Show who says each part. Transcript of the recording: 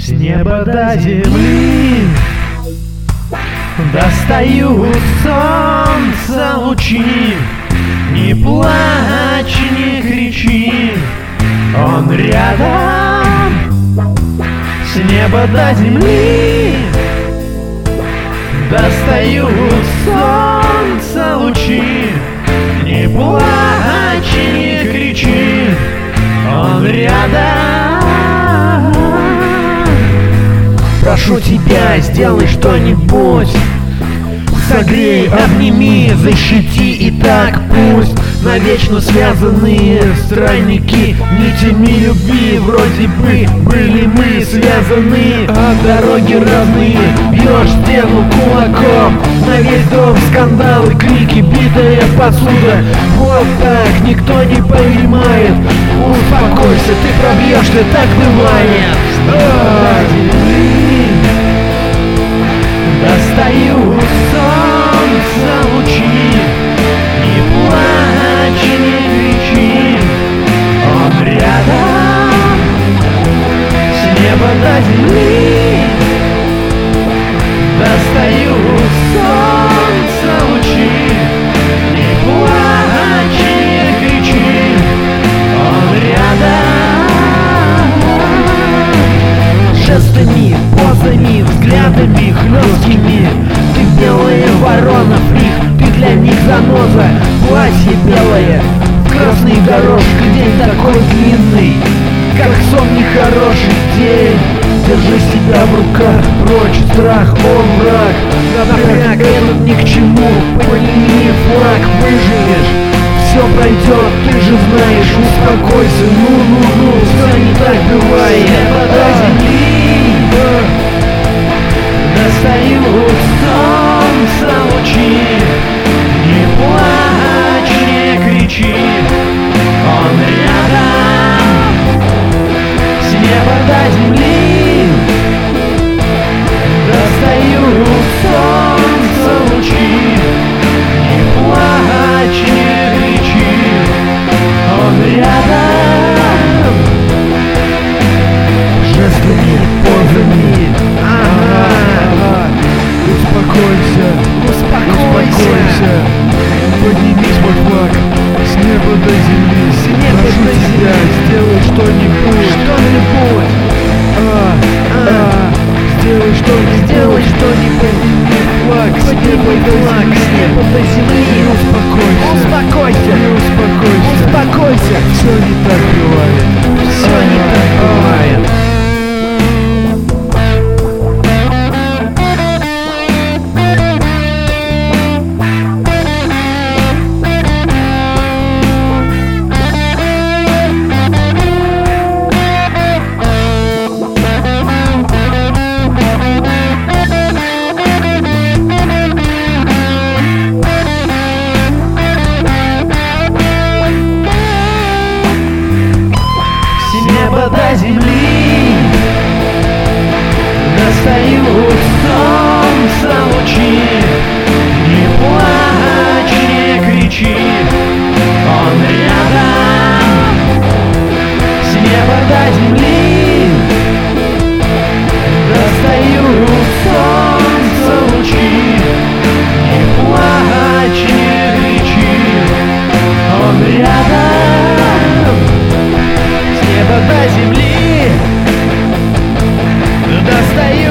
Speaker 1: С неба до земли достают солнца лучи. Не плачь, не кричи, он рядом. С неба до земли достают солнца лучи. Не плачь, не кричи, он рядом. Прошу тебя, сделай что-нибудь, согрей, обними, защити, и так пусть навечно связанные странники нитями любви вроде бы были мы связаны, а дороги разные. Бьешь стену кулаком, на весь дом скандалы, крики, битая посуда. Вот так никто не понимает. Успокойся, ты пробьешься, так бывает. Достаю солнца лучи. Не плачь, не кричи, он рядом. С неба до земли достаю солнца лучи. Не плачь, не кричи, он рядом. Жестами, позами, взглядами хлесткими ты белая ворона, фрик, ты для них заноза. Платье белое, красный горошек, день такой длинный, как сон нехороший день. Держи себя в руках, прочь страх, он враг. Напряг этот ни к чему, подними флаг, выживешь, все пройдет, ты же знаешь. Успокойся, ну, все не так бывает. До земли достают солнца лучи. Не плачь, не кричи, он рядом. С неба до земли достают солнца лучи. Не плачь, не кричи, он рядом. Жестами, позами, успокойся, поднимись, мой флаг, с неба до земли. Прошу тебя, сделай что-нибудь, сделай что-нибудь. Флаг, с неба до земли. Успокойся, все не так бывает, все не так бывает. До земли достают солнца лучи. Не плачь, не кричи, он рядом. С неба до земли достают солнца лучи. Не плачь, не кричи, он рядом. С неба до земли достаю